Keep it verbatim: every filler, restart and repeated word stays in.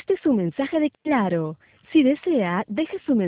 Este es un mensaje de Claro. Si desea, deje su mensaje.